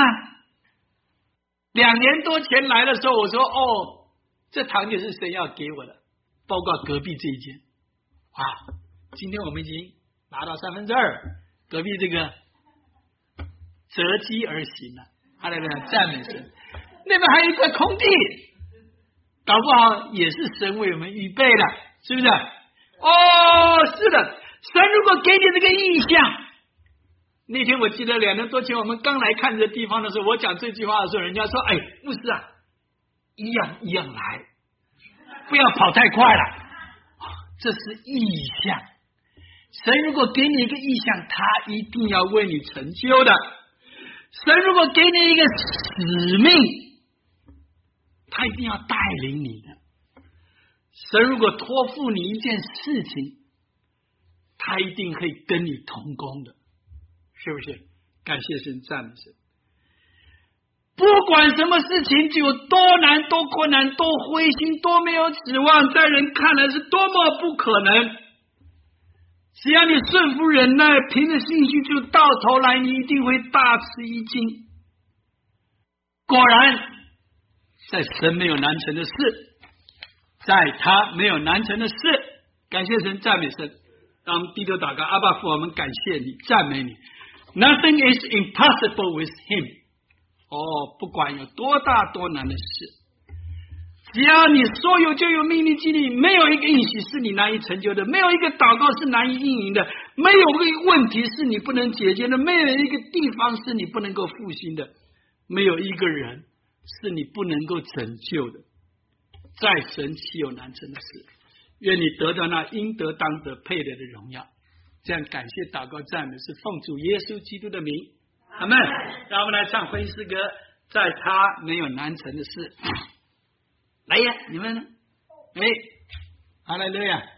？2年多前来的时候，我说这堂就是神要给我的，包括隔壁这一间。今天我们已经拿到2/3，隔壁这个择机而行了。哈利路亚，赞美神。那边还有一块空地，搞不好也是神为我们预备的，是不是？是的，神如果给你这个意向。那天我记得2年多前我们刚来看这地方的时候，我讲这句话的时候，人家说：“牧师啊，一样来，不要跑太快了。”这是意向。神如果给你一个意向，他一定要为你成就的。神如果给你一个使命，他一定要带领你的。神如果托付你一件事情，他一定会跟你同工的，是不是？感谢神，赞美神。不管什么事情，就有多难、多困难、多灰心、多没有指望，在人看来是多么不可能。只要你顺服忍耐，凭着信心，就到头来你一定会大吃一惊。果然，在神没有难成的事，在他没有难成的事。感谢神，赞美神。让我们低头祷告，阿爸父，我们感谢你，赞美你。Nothing is impossible with him。不管有多大多难的事，只要你说有就有，命令经历，没有一个应许是你难以成就的，没有一个祷告是难以应允的，没有一个问题是你不能解决的，没有一个地方是你不能够复兴的，没有一个人是你不能够拯救的。在神岂有难成的事？愿你得到那应得当得配得的荣耀。这样感谢祷告赞美是奉主耶稣基督的名，阿们。让我们来唱婚姻诗歌，在他没有难成的事。来呀，你们呢？哈利路亚！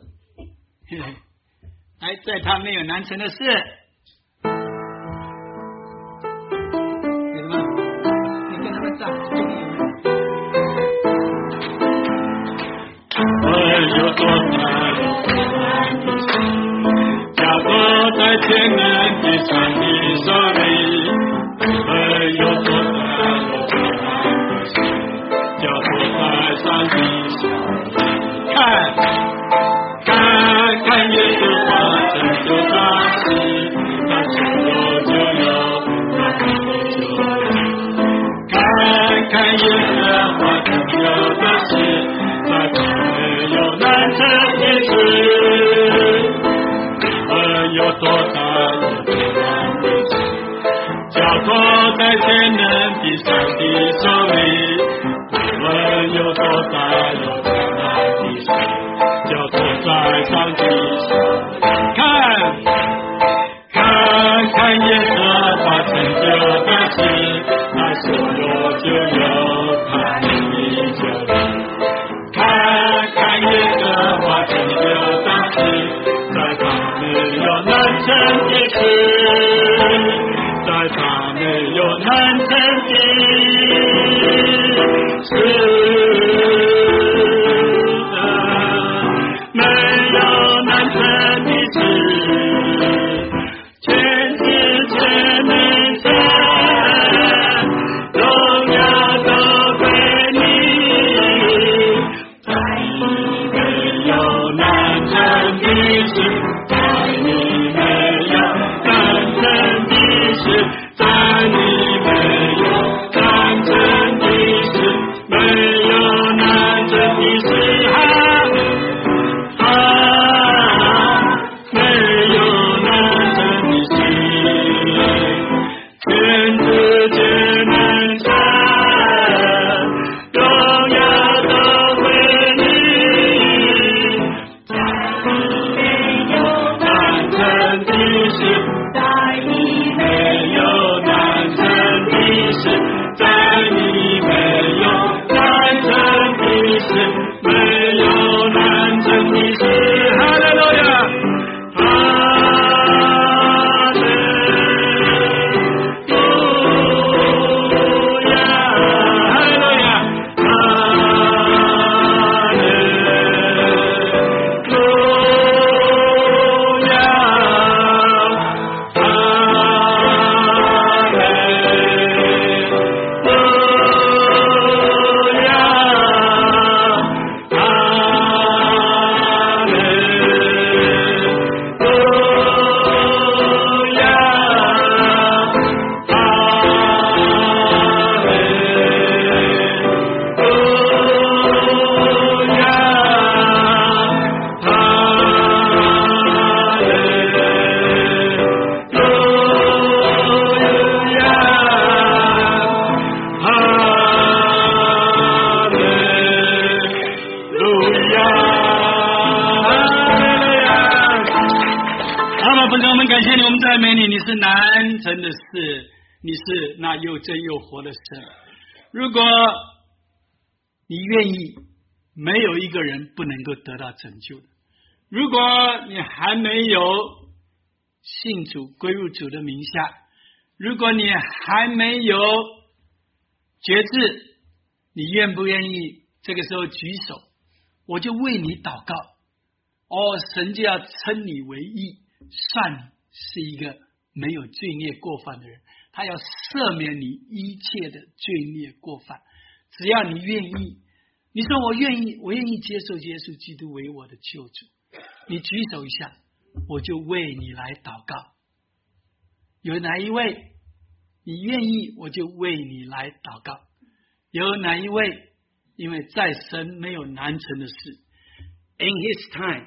来，在他没有难成的事。有什么？你跟他们唱， 有多难的事，交托在天能的上帝手里。有多难的事，交托在上帝手里。看耶稣化成就大事，他说有就有，他说就有。看耶稣化成就大事，在他没有难成的事。有多大有多难的事， 难成的事，你是那又真又活的神。如果你愿意，没有一个人不能够得到拯救的。如果你还没有信主归入主的名下，如果你还没有决志，你愿不愿意这个时候举手，我就为你祷告。神就要称你为义，算你是一个没有罪孽过犯的人，他要赦免你一切的罪孽过犯。只要你愿意，你说我愿意接受耶稣基督为我的救主，你举手一下，我就为你来祷告。有哪一位你愿意，我就为你来祷告。有哪一位，因为在神没有难成的事。 In his time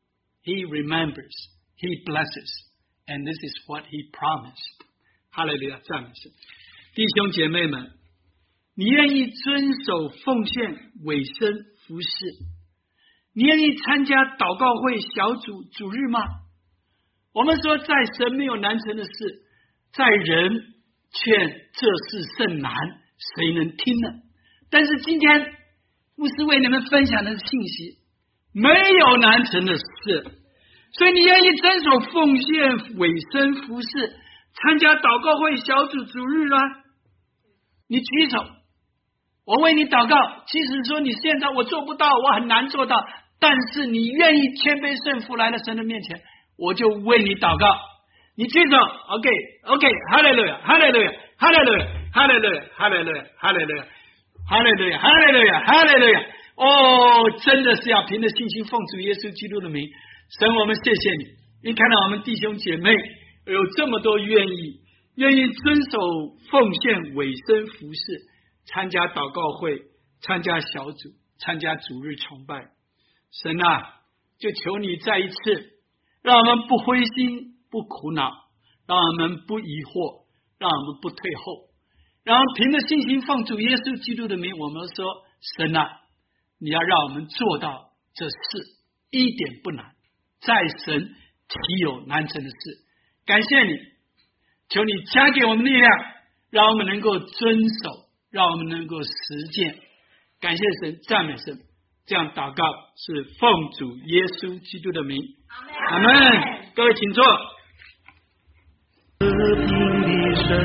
he remembers, he blesses, and this is what he promised. 哈利路亚，赞美神。弟兄姐妹们，你愿意遵守奉献委身服事，你愿意参加祷告会小组主日吗？我们说在神没有难成的事，在人却这事甚难，谁能听呢？但是今天牧师为你们分享的信息，没有难成的事，所以你愿意遵守奉献委身服事，参加祷告会小组主日吗？你举手，我为你祷告。即使说你现在我做不到，我很难做到，但是你愿意谦卑顺服来到神的面前，我就为你祷告。你举手 OK， 哈利路亚，哈利路亚，哈利路亚，哈利路亚，哈利路亚，哈利路亚，哈利路亚，哈利路亚，哈利路亚。真的是要凭着信心奉主耶稣基督的名。神，我们谢谢你，你看到我们弟兄姐妹有这么多愿意遵守奉献委身服事，参加祷告会，参加小组，参加主日崇拜。神啊，就求你再一次让我们不灰心不苦恼，让我们不疑惑，让我们不退后，让我们凭着信心奉主耶稣基督的名。我们说，神啊，你要让我们做到这事，一点不难，在神岂有难成的事。感谢你，求你加给我们力量，让我们能够遵守，让我们能够实践。感谢神，赞美神。这样祷告是奉主耶稣基督的名，阿们。各位请坐。 和平的神，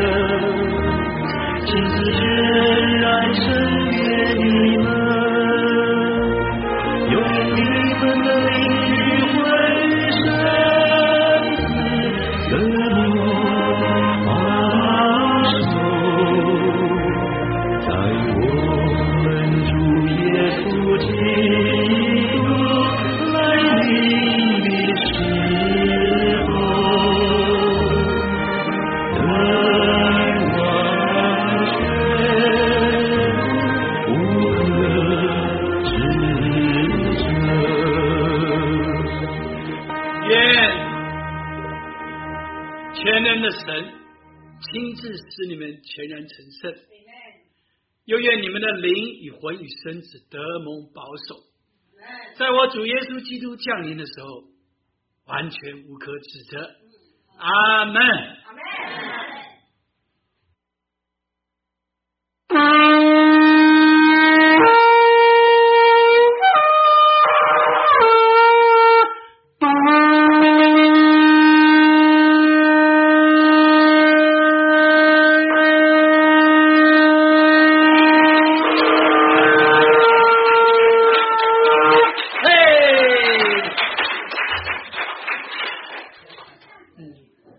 亲自渲染圣约你们，有你们的灵与会生子，冷漠保守，在我们主耶稣基督来临的时候， 全能的神亲自使你们全然成圣，又愿你们的灵与魂与身子得蒙保守，在我主耶稣基督降临的时候完全无可指责。阿们。